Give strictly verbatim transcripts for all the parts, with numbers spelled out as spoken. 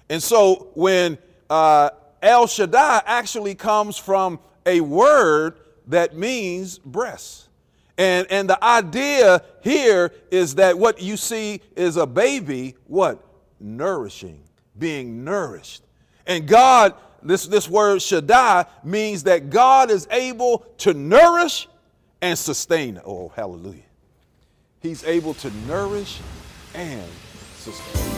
And so when uh, El Shaddai actually comes from a word that means breast. And, and the idea here is that what you see is a baby, what? Nourishing, being nourished. And God, this, this word Shaddai means that God is able to nourish and sustain. Oh, hallelujah. He's able to nourish and sustain.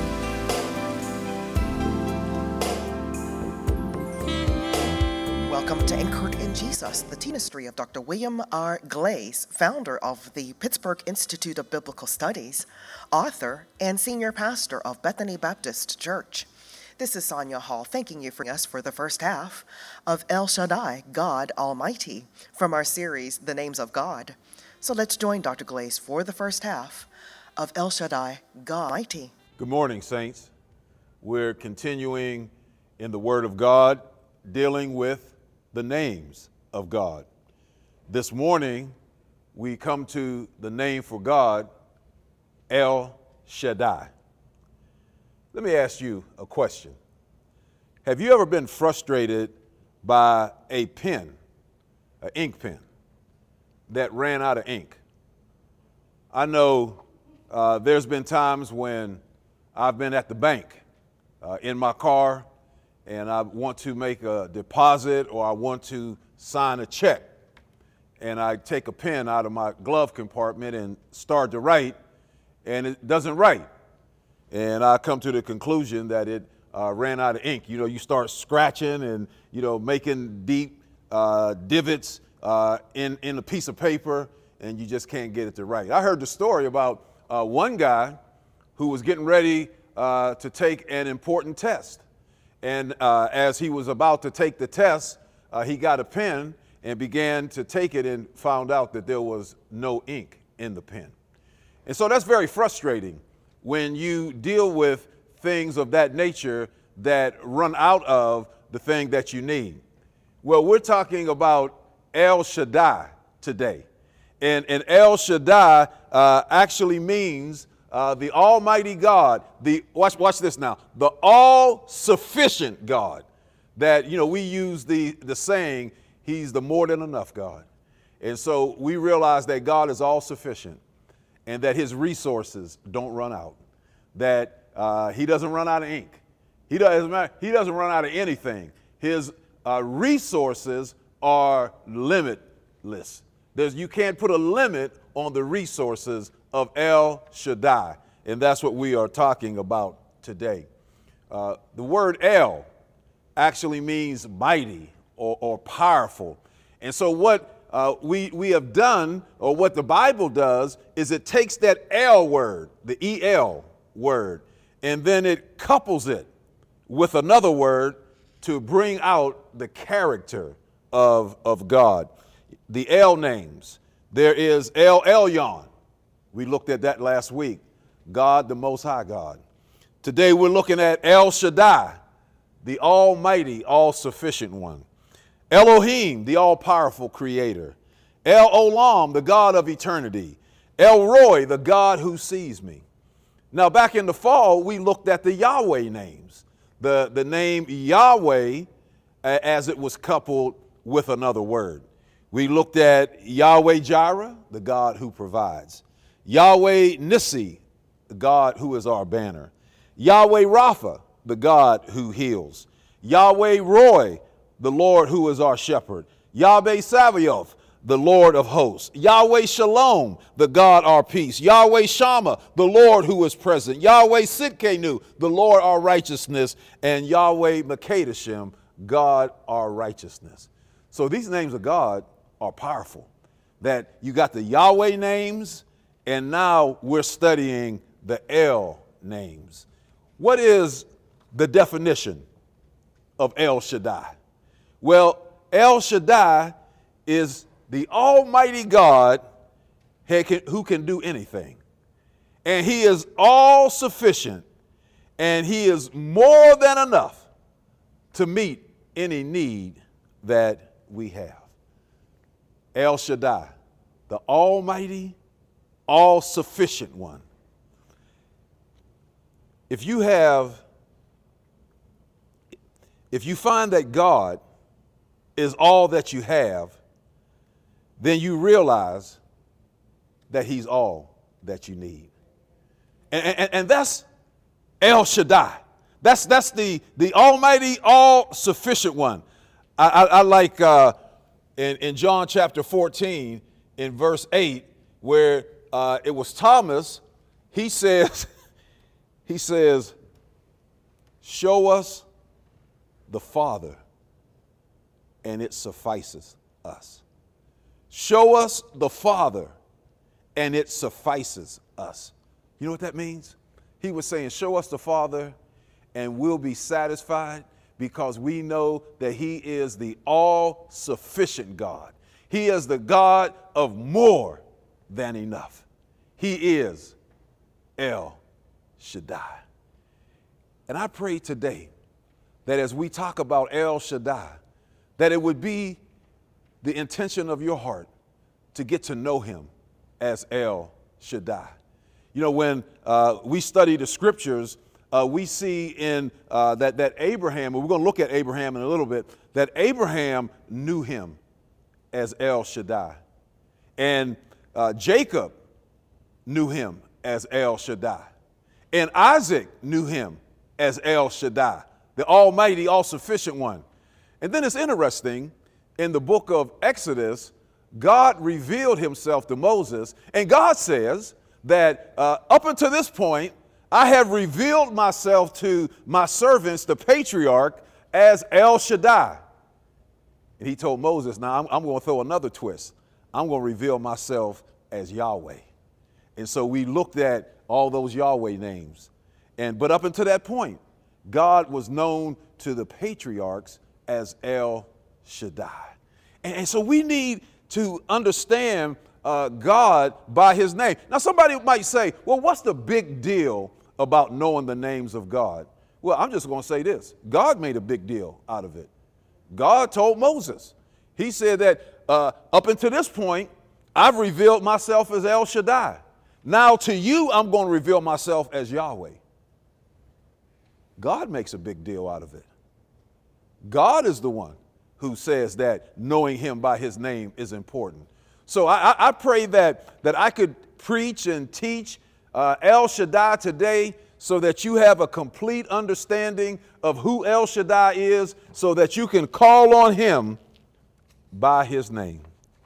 Welcome to Anchored in Jesus, the ministry of Doctor William R. Glaze, founder of the Pittsburgh Institute of Biblical Studies, author, and senior pastor of Bethany Baptist Church. This is Sonia Hall thanking you for us for the first half of El Shaddai, God Almighty, from our series, The Names of God. So let's join Doctor Glaze for the first half of El Shaddai, God Almighty. Good morning, saints. We're continuing in the Word of God, dealing with the names of God. This morning, we come to the name for God, El Shaddai. Let me ask you a question. Have you ever been frustrated by a pen, an ink pen, that ran out of ink? I know uh, there's been times when I've been at the bank uh, in my car, and I want to make a deposit or I want to sign a check. And I take a pen out of my glove compartment and start to write, and it doesn't write. And I come to the conclusion that it uh, ran out of ink. You know, you start scratching and, you know, making deep uh, divots uh, in, in a piece of paper, and you just can't get it to write. I heard the story about uh, one guy who was getting ready uh, to take an important test. And uh, as he was about to take the test, uh, he got a pen and began to take it and found out that there was no ink in the pen. And so that's very frustrating when you deal with things of that nature that run out of the thing that you need. Well, we're talking about El Shaddai today. And, and El Shaddai uh, actually means Uh, the Almighty God, the watch, watch this now, the all-sufficient God. That, you know, we use the, the saying, he's the more than enough God. And so we realize that God is all-sufficient and that his resources don't run out, that uh, he doesn't run out of ink. He doesn't, he doesn't run out of anything. His uh, resources are limitless. There's, you can't put a limit on the resources of El Shaddai, and that's what we are talking about today. Uh, the word El actually means mighty or, or powerful. And so what uh, we, we have done, or what the Bible does, is it takes that El word, the E L word, and then it couples it with another word to bring out the character of, of God. The El names. There is El Elyon. We looked at that last week. God, the Most High God. Today we're looking at El Shaddai, the Almighty, all-sufficient one. Elohim, the all-powerful creator. El Olam, the God of eternity. El Roi, the God who sees me. Now, back in the fall, we looked at the Yahweh names. The, the name Yahweh uh, as it was coupled with another word. We looked at Yahweh Jireh, the God who provides. Yahweh Nissi, the God who is our banner. Yahweh Rapha, the God who heals. Yahweh Roy, the Lord who is our shepherd. Yahweh Sabaoth, the Lord of hosts. Yahweh Shalom, the God our peace. Yahweh Shammah, the Lord who is present. Yahweh Sidkenu, the Lord our righteousness. And Yahweh Makadashim, God our righteousness. So these names of God are powerful. That you got the Yahweh names, and now we're studying the El names. What is the definition of El Shaddai? Well, El Shaddai is the Almighty God who can do anything. And he is all sufficient, and he is more than enough to meet any need that we have. El Shaddai, the Almighty, all-sufficient one. If you have if you find that God is all that you have, then you realize that he's all that you need. And, and, and that's El Shaddai. That's, that's the, the almighty, all-sufficient one. I, I, I like uh, in, in John chapter fourteen, in verse eight, where uh, it was Thomas, he says, he says, show us the Father, and it suffices us. Show us the Father, and it suffices us. You know what that means? He was saying, show us the Father, and we'll be satisfied, because we know that he is the all-sufficient God. He is the God of more than enough. He is El Shaddai. And I pray today that as we talk about El Shaddai, that it would be the intention of your heart to get to know him as El Shaddai. You know, when uh, we study the scriptures, uh, we see in uh, that, that Abraham, and we're going to look at Abraham in a little bit, that Abraham knew him as El Shaddai. And uh, Jacob knew him as El Shaddai. And Isaac knew him as El Shaddai, the almighty, all-sufficient one. And then it's interesting, in the book of Exodus, God revealed himself to Moses, and God says that uh, up until this point, I have revealed myself to my servants, the patriarch, as El Shaddai. And he told Moses, now I'm, I'm going to throw another twist. I'm going to reveal myself as Yahweh. And so we looked at all those Yahweh names. And but up until that point, God was known to the patriarchs as El Shaddai. And, and so we need to understand uh, God by his name. Now, somebody might say, well, what's the big deal about knowing the names of God? Well, I'm just going to say this. God made a big deal out of it. God told Moses. He said that uh, up until this point, I've revealed myself as El Shaddai. Now to you, I'm going to reveal myself as Yahweh. God makes a big deal out of it. God is the one who says that knowing him by his name is important. So I, I pray that, that I could preach and teach uh, El Shaddai today so that you have a complete understanding of who El Shaddai is, so that you can call on him by his name.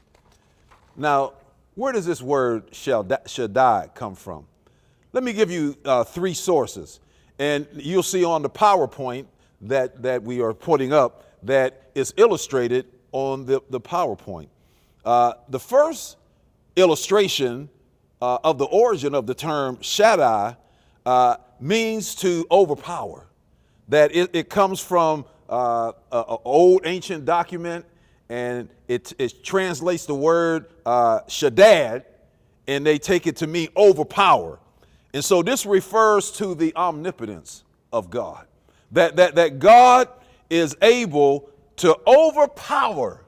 Now, where does this word Shaddai come from? Let me give you uh, three sources. And you'll see on the PowerPoint that, that we are putting up that is illustrated on the, the PowerPoint. Uh, the first illustration uh, of the origin of the term Shaddai uh, means to overpower. That it, it comes from uh, an old ancient document, and it, it translates the word uh, Shaddad, and they take it to mean overpower. And so this refers to the omnipotence of God, that, that, that God is able to overpower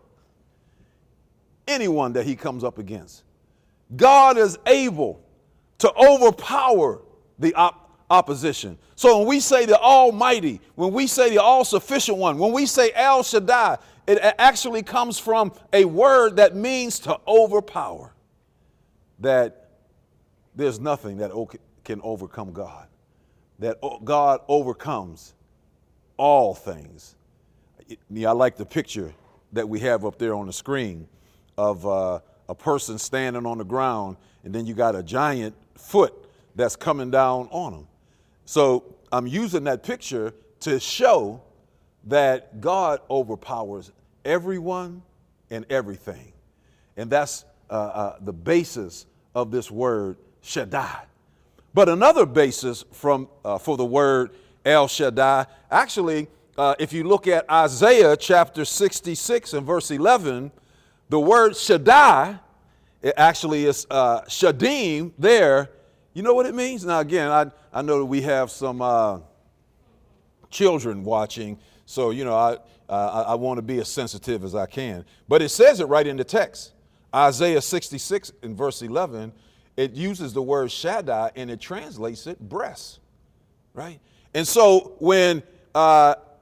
anyone that he comes up against. God is able to overpower the op- opposition. So when we say the Almighty, when we say the All-Sufficient One, when we say El Shaddai, it actually comes from a word that means to overpower. That there's nothing that can overcome God. That God overcomes all things. Yeah, I like the picture that we have up there on the screen of uh, a person standing on the ground, and then you got a giant foot that's coming down on them. So I'm using that picture to show that God overpowers everyone and everything. And that's uh, uh, the basis of this word Shaddai. But another basis from uh, for the word El Shaddai, actually, uh, if you look at Isaiah chapter sixty-six and verse eleven, the word Shaddai, it actually is uh, Shadim there. You know what it means? Now, again, I, I know that we have some uh, children watching, so, you know, I, uh, I, I want to be as sensitive as I can. But it says it right in the text. Isaiah sixty-six and verse eleven, it uses the word Shaddai, and it translates it breast, right? And so when uh,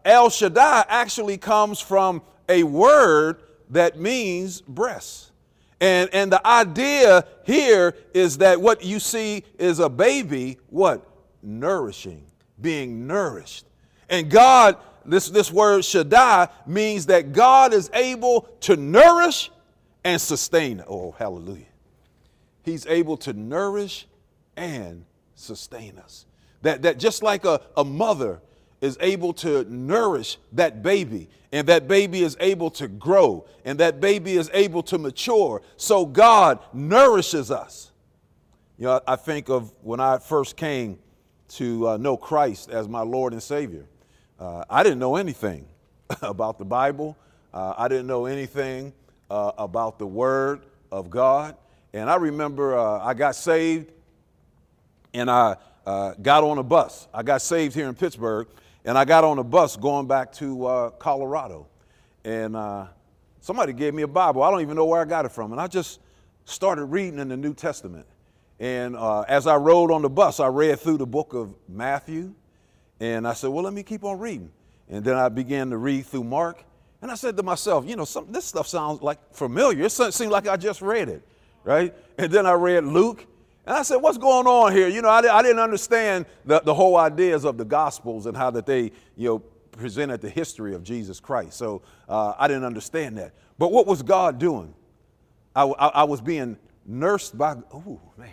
El Shaddai actually comes from a word that means breast. And, and the idea here is that what you see is a baby, what? Nourishing, being nourished. And God, this, this word Shaddai means that God is able to nourish and sustain. Oh, hallelujah. He's able to nourish and sustain us. That, that just like a, a mother is able to nourish that baby, and that baby is able to grow, and that baby is able to mature, so God nourishes us. You know, I think of when I first came to uh, know Christ as my Lord and Savior. Uh, I didn't know anything about the Bible. Uh, I didn't know anything uh, about the Word of God. And I remember uh, I got saved, and I uh, got on a bus. I got saved here in Pittsburgh, and I got on a bus going back to uh, Colorado. And uh, somebody gave me a Bible. I don't even know where I got it from. And I just started reading in the New Testament. And uh, as I rode on the bus, I read through the book of Matthew. And I said, well, let me keep on reading. And then I began to read through Mark. And I said to myself, you know, some, this stuff sounds like familiar. It seemed like I just read it, right? And then I read Luke. And I said, what's going on here? You know, I, I didn't understand the, the whole ideas of the Gospels and how that they, you know, presented the history of Jesus Christ. So uh, I didn't understand that. But what was God doing? I, I, I was being nursed by, oh, man.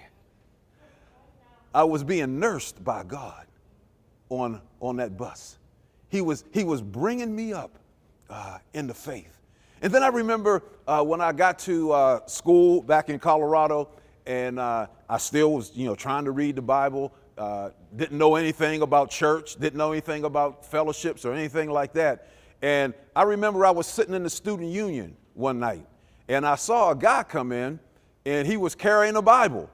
I was being nursed by God on, on that bus. He was, he was bringing me up uh, in the faith. And then I remember uh, when I got to uh, school back in Colorado, and uh, I still was, you know, trying to read the Bible, uh, didn't know anything about church, didn't know anything about fellowships or anything like that. And I remember I was sitting in the student union one night, and I saw a guy come in, and he was carrying a Bible.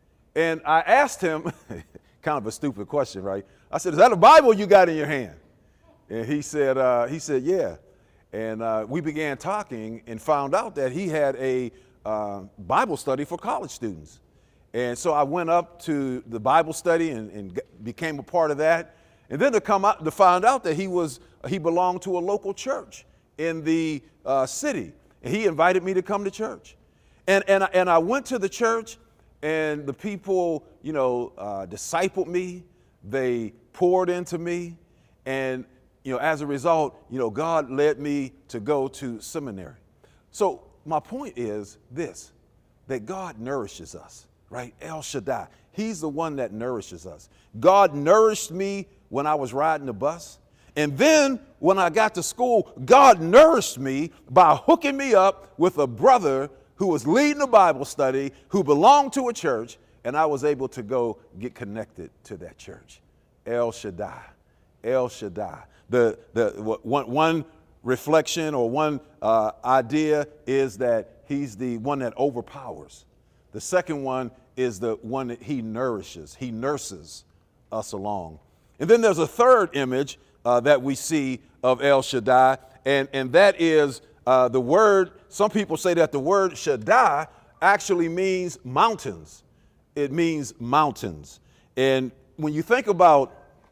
And I asked him, kind of a stupid question, right? I said, is that a Bible you got in your hand? And he said, uh, he said, yeah. And uh, we began talking and found out that he had a uh, Bible study for college students. And so I went up to the Bible study and, and became a part of that. And then to come out to find out that he was he belonged to a local church in the uh, city. And he invited me to come to church. And and and I went to the church. And the people, you know, uh, discipled me. They poured into me. And, you know, as a result, you know, God led me to go to seminary. So my point is this, that God nourishes us, right? El Shaddai. He's the one that nourishes us. God nourished me when I was riding the bus. And then when I got to school, God nourished me by hooking me up with a brother who was leading a Bible study, who belonged to a church, and I was able to go get connected to that church. El Shaddai, El Shaddai. The, the, one, one reflection or one uh, idea is that he's the one that overpowers. The second one is the one that he nourishes. He nurses us along. And then there's a third image uh, that we see of El Shaddai, and, and that is Uh, the word, some people say that the word Shaddai actually means mountains. It means mountains. And when you think about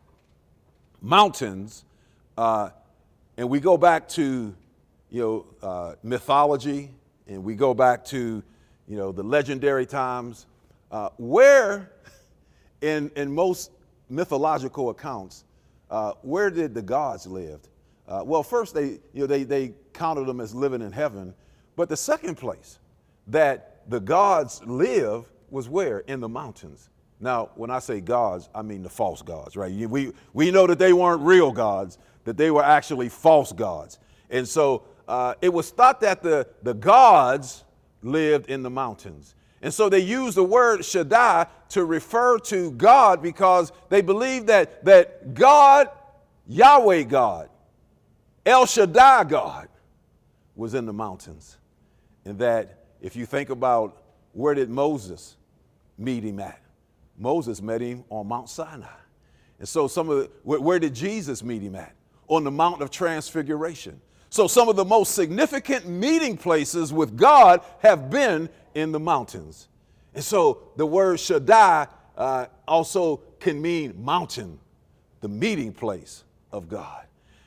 mountains, uh, and we go back to, you know, uh, mythology, and we go back to, you know, the legendary times, uh, where in, in most mythological accounts, uh, where did the gods live? Uh, well, first they, you know, they, they counted them as living in heaven, but the second place that the gods live was where? In the mountains. Now, when I say gods, I mean the false gods, right? We we know that they weren't real gods, that they were actually false gods, and so uh, it was thought that the the gods lived in the mountains, and so they used the word Shaddai to refer to God because they believed that that God, Yahweh God, El Shaddai God was in the mountains. And that if you think about where did Moses meet him at? Moses met him on Mount Sinai. And so some of the, where, where did Jesus meet him at? On the Mount of Transfiguration. So some of the most significant meeting places with God have been in the mountains. And so the word Shaddai uh, also can mean mountain, the meeting place of God.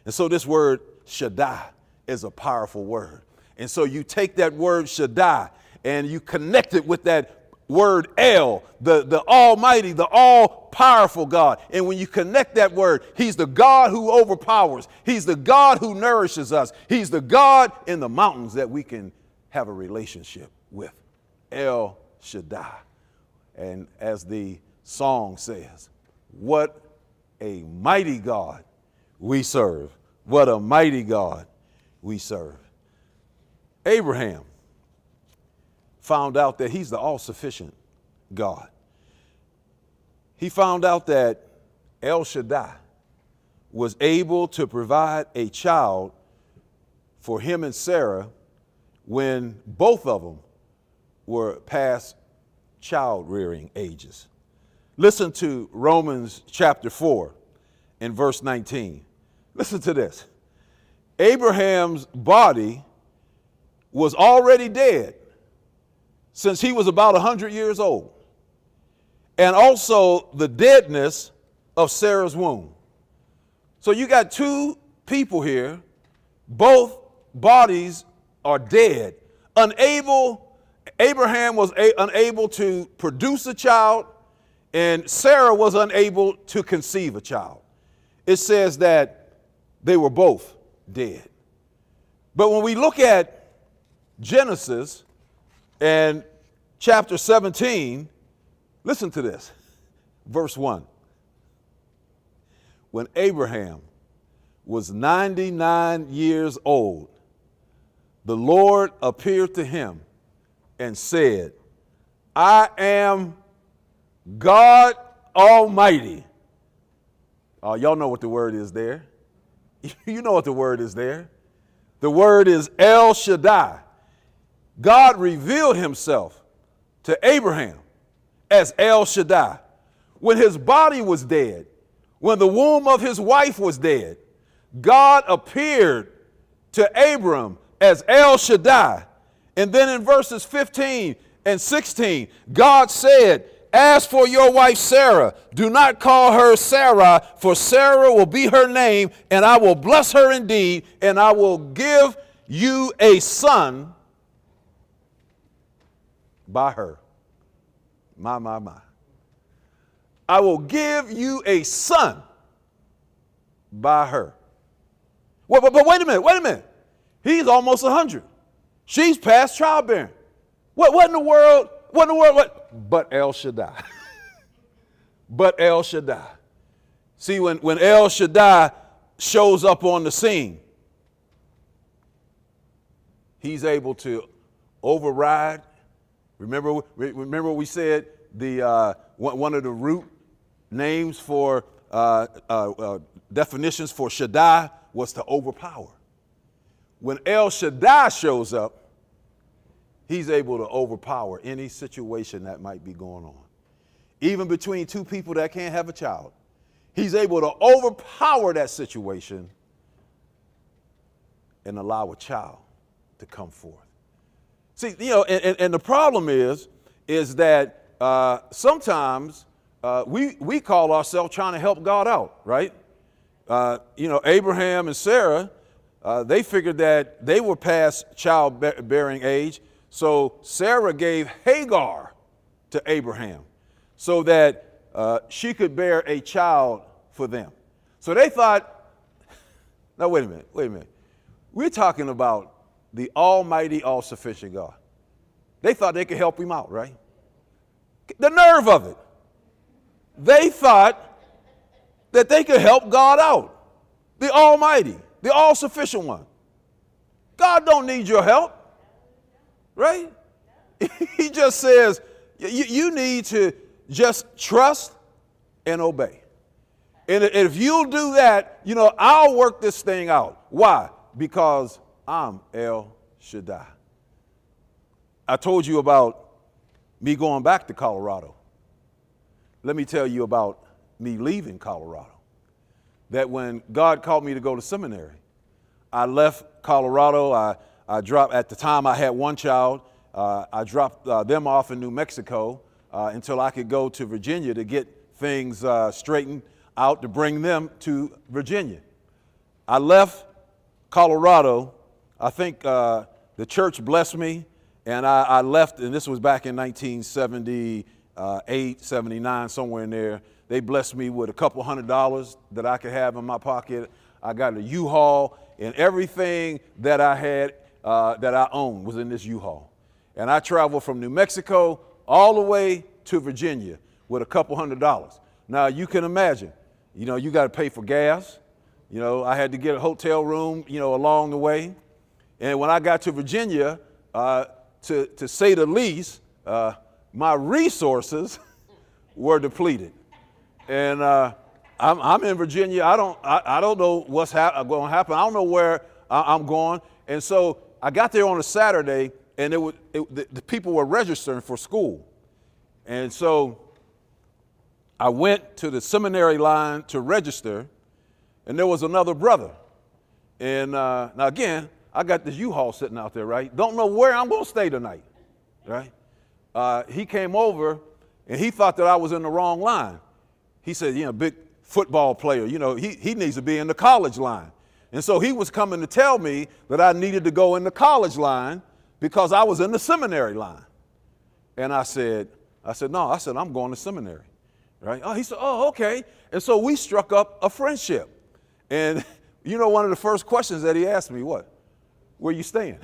And so this word Shaddai is a powerful word. And so you take that word Shaddai and you connect it with that word El, the, the almighty, the all-powerful God. And when you connect that word, he's the God who overpowers. He's the God who nourishes us. He's the God in the mountains that we can have a relationship with. El Shaddai. And as the song says, what a mighty God we serve. What a mighty God we serve. Abraham found out that he's the all-sufficient God. He found out that El Shaddai was able to provide a child for him and Sarah when both of them were past child-rearing ages. Listen to Romans chapter four and verse nineteen. Listen to this. Abraham's body was already dead since he was about one hundred years old, and also the deadness of Sarah's womb. So you got two people here, both bodies are dead, unable, Abraham was a, unable to produce a child, and Sarah was unable to conceive a child. It says that they were both dead. But when we look at Genesis and chapter seventeen, listen to this, verse one. When Abraham was ninety-nine years old, the Lord appeared to him and said, I am God Almighty. Oh, y'all know what the word is there. You know what the word is there. The word is El Shaddai. God revealed himself to Abraham as El Shaddai. When his body was dead, when the womb of his wife was dead, God appeared to Abram as El Shaddai. And then in verses fifteen and sixteen, God said, as for your wife Sarah, do not call her Sarai, for Sarah will be her name, and I will bless her indeed, and I will give you a son by her. My, my, my. I will give you a son by her. Well, but, but wait a minute, wait a minute. He's almost one hundred. She's past childbearing. What, what in the world, what in the world, what? But El Shaddai. But El Shaddai. See, when, when El Shaddai shows up on the scene, he's able to override. Remember, remember we said the uh, one of the root names for uh, uh, uh, definitions for Shaddai was to overpower. When El Shaddai shows up, he's able to overpower any situation that might be going on. Even between two people that can't have a child, he's able to overpower that situation and allow a child to come forth. See, you know, and, and the problem is, is that uh, sometimes uh, we, we call ourselves trying to help God out, right? Uh, you know, Abraham and Sarah, uh, they figured that they were past childbearing age. So Sarah gave Hagar to Abraham so that uh, she could bear a child for them. So they thought, now wait a minute, wait a minute. We're talking about the almighty, all-sufficient God. They thought they could help him out, right? The nerve of it. They thought that they could help God out. The almighty, the all-sufficient one. God don't need your help. Right? He just says, you, you need to just trust and obey. And if you'll do that, you know, I'll work this thing out. Why? Because I'm El Shaddai. I told you about me going back to Colorado. Let me tell you about me leaving Colorado. That when God called me to go to seminary, I left Colorado. I I dropped, at the time I had one child, uh, I dropped uh, them off in New Mexico uh, until I could go to Virginia to get things uh, straightened out to bring them to Virginia. I left Colorado. I think uh, the church blessed me, and I, I left, and this was back in nineteen seventy-eight, seventy-nine, somewhere in there. They blessed me with a couple hundred dollars that I could have in my pocket. I got a U-Haul, and everything that I had, uh, that I owned was in this U-Haul. And I traveled from New Mexico all the way to Virginia with a couple hundred dollars. Now, you can imagine, you know, you got to pay for gas. You know, I had to get a hotel room, you know, along the way. And when I got to Virginia, uh, to, to say the least, uh, my resources were depleted. And uh, I'm, I'm in Virginia. I don't, I, I don't know what's hap- going to happen. I don't know where I, I'm going. And so I got there on a Saturday, and it was, it, the, the people were registering for school. And so I went to the seminary line to register, and there was another brother. And uh, now again, I got this U-Haul sitting out there, right? Don't know where I'm going to stay tonight, right? Uh, he came over, and he thought that I was in the wrong line. He said, you know, big football player, you know, he, he needs to be in the college line. And so he was coming to tell me that I needed to go in the college line because I was in the seminary line. And I said, I said, no, I said, I'm going to seminary, right? Oh, he said, oh, okay. And so we struck up a friendship. And you know, one of the first questions that he asked me, what? Where you staying?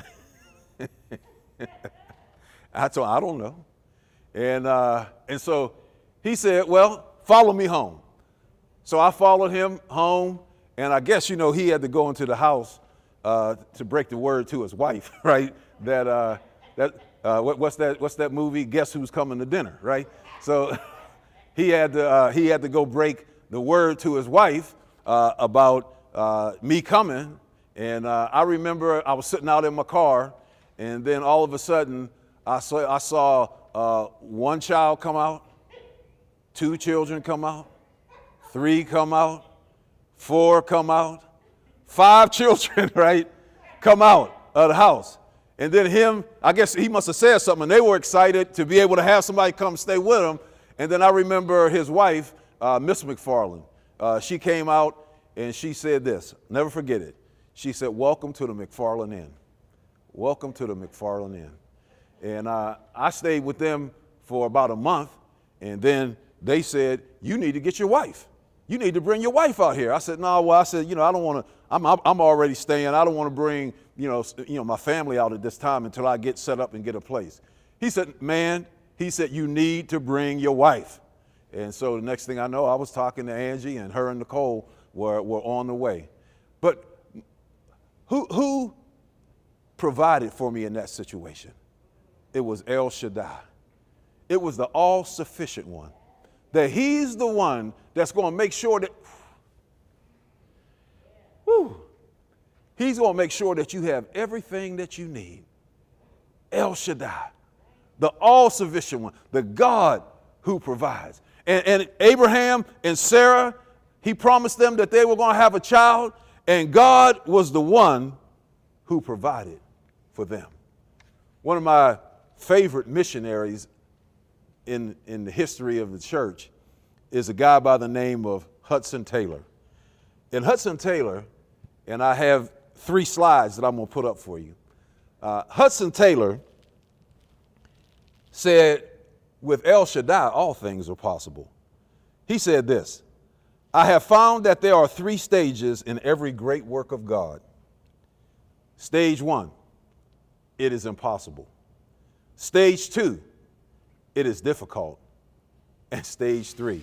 I told him, I don't know. And, uh, and so he said, well, follow me home. So I followed him home, and I guess, you know, he had to go into the house uh, to break the word to his wife, right? That, uh, that uh, what, what's that, what's that movie? Guess Who's Coming to Dinner, right? So he had to, uh, he had to go break the word to his wife uh, about uh, me coming. And uh, I remember I was sitting out in my car, and then all of a sudden I saw, I saw uh, one child come out, two children come out, three come out, four come out, five children, right, come out of the house. And then him, I guess he must have said something, and they were excited to be able to have somebody come stay with them. And then I remember his wife, uh, Miss McFarland, uh, she came out and she said this, never forget it. She said, welcome to the McFarland Inn. Welcome to the McFarland Inn. And uh, I stayed with them for about a month, and then they said, you need to get your wife. You need to bring your wife out here. I said, no, well, I said, you know, I don't want to, I'm, I'm already staying. I don't want to bring, you know, you know, my family out at this time until I get set up and get a place. He said, man, he said, you need to bring your wife. And so the next thing I know, I was talking to Angie, and her and Nicole were, were on the way. But who, who provided for me in that situation? It was El Shaddai. It was the all-sufficient one. That he's the one that's going to make sure that, whew, he's going to make sure that you have everything that you need. El Shaddai, the all-sufficient one, the God who provides. And, and Abraham and Sarah, he promised them that they were going to have a child, and God was the one who provided for them. One of my favorite missionaries in, in the history of the church is a guy by the name of Hudson Taylor. And Hudson Taylor, and I have three slides that I'm going to put up for you. Uh, Hudson Taylor said, with El Shaddai, all things are possible. He said this, I have found that there are three stages in every great work of God. Stage one, it is impossible. Stage two, it is difficult. And stage three.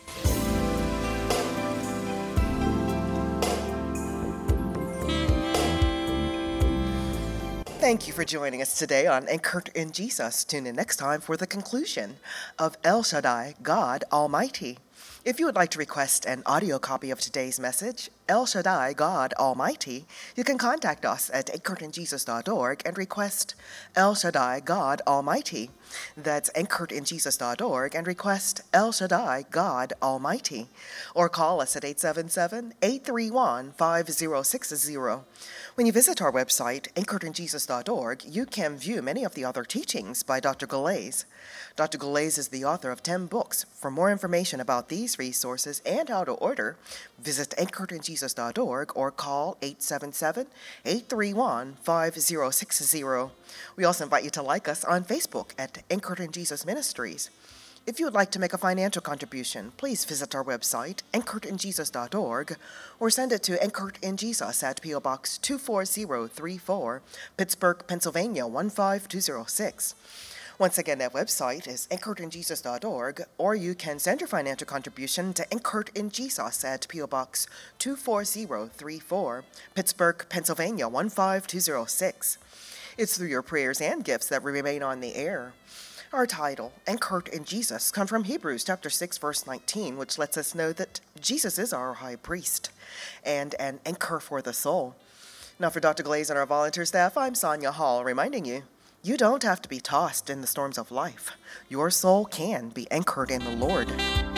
Thank you for joining us today on Anchored in Jesus. Tune in next time for the conclusion of El Shaddai, God Almighty. If you would like to request an audio copy of today's message, El Shaddai, God Almighty, you can contact us at anchored in jesus dot org and request El Shaddai, God Almighty. That's anchored in jesus dot org and request El Shaddai, God Almighty. Or call us at eight seven seven, eight three one, five zero six zero. When you visit our website, anchored in jesus dot org, you can view many of the other teachings by Doctor Galais. Doctor Galais is the author of ten books. For more information about these resources and how to order, visit anchored in jesus dot org or call eight seven seven, eight three one, five zero six zero. We also invite you to like us on Facebook at Anchored in Jesus Ministries. If you would like to make a financial contribution, please visit our website, anchored in jesus dot org, or send it to Anchored in Jesus at P O Box two four zero three four, Pittsburgh, Pennsylvania one five two zero six. Once again, that website is anchored in jesus dot org, or you can send your financial contribution to Anchored in Jesus at P O Box two four zero three four, Pittsburgh, Pennsylvania one five two zero six. It's through your prayers and gifts that we remain on the air. Our title, Anchored in Jesus, comes from Hebrews chapter six, verse nineteen, which lets us know that Jesus is our high priest and an anchor for the soul. Now, for Doctor Galais and our volunteer staff, I'm Sonia Hall, reminding you, you don't have to be tossed in the storms of life. Your soul can be anchored in the Lord.